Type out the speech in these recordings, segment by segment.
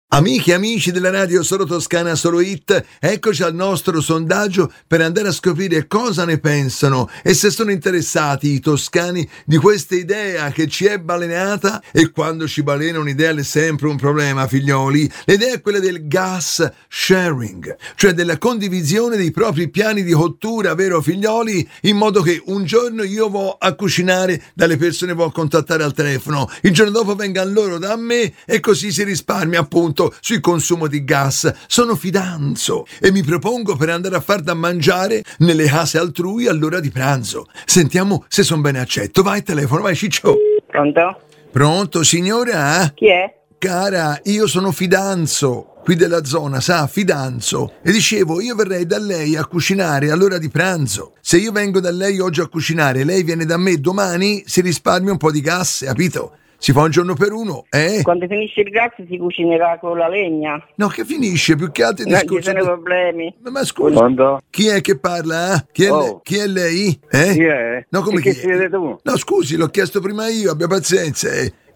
Amiche e amici della radio Solo Toscana Solo Hit, eccoci al nostro sondaggio per andare a scoprire cosa ne pensano e se sono interessati i toscani di questa idea che ci è balenata. E quando ci balena un'idea è sempre un problema, figlioli. L'idea è quella del gas sharing, cioè della condivisione dei propri piani di cottura, vero figlioli? In modo che un giorno io vo a cucinare dalle persone vo a contattare al telefono, il giorno dopo vengano loro da me e così si risparmia appunto sul consumo di gas. Sono fidanzo e mi propongo per andare a far da mangiare nelle case altrui all'ora di pranzo. Sentiamo se son bene accetto. Vai, telefono, vai, Ciccio. Pronto? Pronto, signora? Chi è? Cara, io sono fidanzo qui della zona, sa, fidanzo. E dicevo, io verrei da lei a cucinare all'ora di pranzo. Se io vengo da lei oggi a cucinare, lei viene da me domani, si risparmia un po' di gas, capito? Si fa un giorno per uno, eh? Quando finisce il gas si cucinerà con la legna. No, che finisce, più che altro Non ci sono problemi. Ma scusa, Pronto? chi è che parla? Chi è, chi è lei? Eh? Chi è? No, come E che chi è? siete tu? No, scusi, l'ho chiesto prima io, abbia pazienza.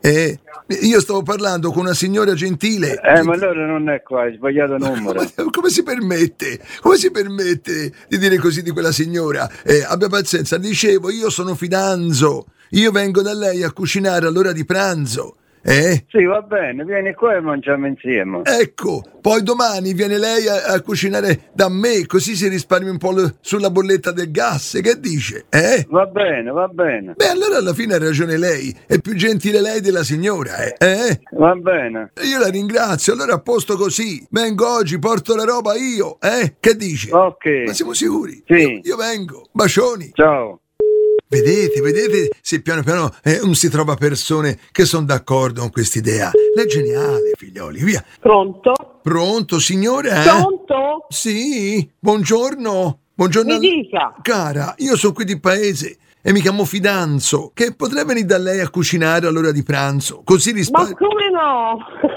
Io stavo parlando con una signora gentile. Ma allora non è qua, hai sbagliato numero. Come si permette? Come si permette di dire così di quella signora? Abbia pazienza, dicevo, io sono fidanzo. Io vengo da lei a cucinare all'ora di pranzo. Sì, va bene, vieni qua e mangiamo insieme. Ecco, poi domani viene lei a cucinare da me, così si risparmia un po' sulla bolletta del gas. Che dice? Va bene, va bene. Beh, allora alla fine ha ragione lei. È più gentile lei della signora, Va bene. Io la ringrazio, allora a posto così. Vengo oggi, porto la roba io, Che dice? Ok. Ma siamo sicuri? Sì. Io vengo. Bacioni. Ciao. Vedete se piano piano non si trova persone che sono d'accordo con quest'idea. Lei è geniale, figlioli, via. Pronto? Pronto, signora? Pronto? Sì, buongiorno. Buongiorno. Mi dica. Cara, io sono qui di paese e mi chiamo Fidanzo, che potrei venire da lei a cucinare all'ora di pranzo, così Ma risparmio. come no?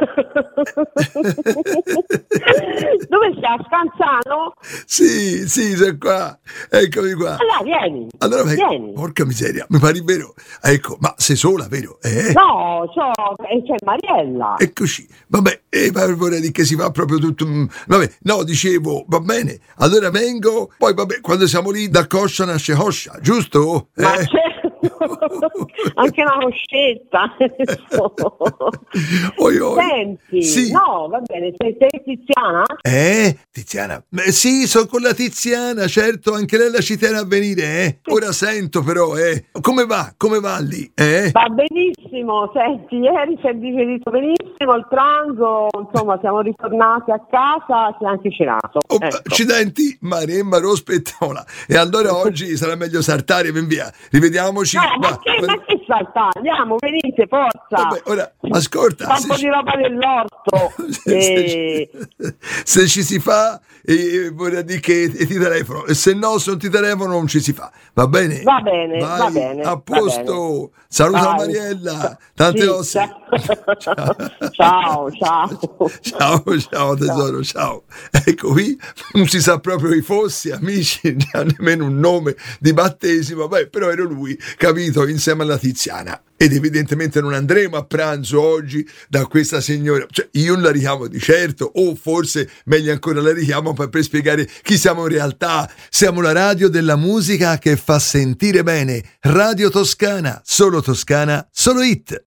Dove sta? A Scanzano? Sì, sono qua. Eccomi qua. Allora, vieni. Allora, Vieni. porca miseria, mi pare vero. Ecco, ma sei sola, vero? No, c'è Mariella. Eccoci. Vabbè, vorrei dire che si fa proprio tutto. Vabbè, no, dicevo, va bene. Allora vengo, poi vabbè, quando siamo lì da coscia nasce coscia, giusto? Ma certo. Anche una coscetta. Senti, sì. no, va bene, sei Tiziana? Tiziana? Sì, sono con la Tiziana, certo, anche lei la ci tiene a venire, Ora sento però, Come va lì, Va benissimo, senti, ieri si è digerito benissimo il pranzo, insomma, siamo ritornati a casa, si è anche cenato. Ecco. Accidenti, Maremma Rospettola. E allora oggi sarà meglio saltare, ben via. Rivediamoci. No, ma che saltare? Andiamo, venite, forza. Vabbè, ora, ascolta. Fa un po' di roba dell'orto. Se ci si fa, vorrei dire che ti telefono. E se no, se non ti telefono, non ci si fa. Va bene? Va bene, vai, va bene. A posto. Saluta Vai. Mariella. Tante ossa. Ciao. Ciao tesoro, ciao. Ecco, qui non si sa proprio i fossi, amici, nemmeno un nome di battesimo, però era lui, capito, insieme alla Tiziana. Ed evidentemente non andremo a pranzo oggi da questa signora, cioè io non la richiamo di certo, o forse meglio ancora la richiamo per spiegare chi siamo in realtà. Siamo la radio della musica che fa sentire bene, Radio Toscana, Solo Hit.